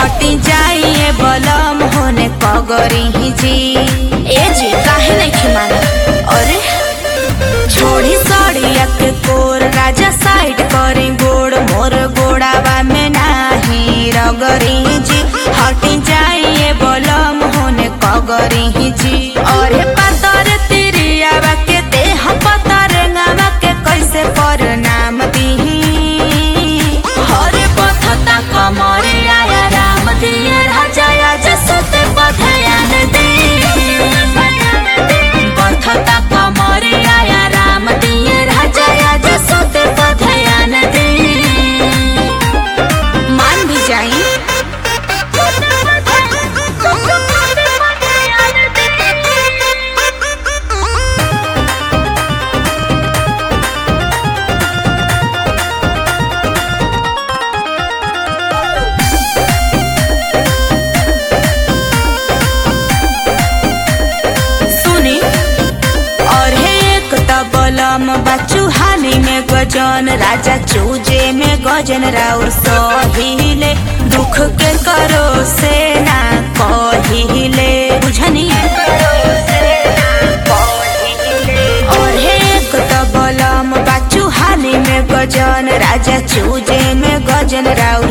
हटी जाइए बलम होने कगरी जी। ए जी काहे नहीं खिमाना? अरे छोड़ी सड़िया के कोर राजा साइड करी गोड़ मोर गोड़ावा में नाही रगरी जी। हटी जाइए बलम होने कगरी जी। अरे पातर तिरियावा के देह पतर गावा के कैसे पर नाम दी। हरे पथता कमरे आया राम दिया राजा आज सते बधयान दी। पथता कमरे आया राम दिया राजा आज सते बधयान दी। मान भी जाई बलम बच्चू हाली में गजन राजा चूजे में गजन राउर सहिले दुख के करो से ना कहिले बुझनी। और एक तो बलम बच्चू हाली में गजन राजा चूजे में गजन राउर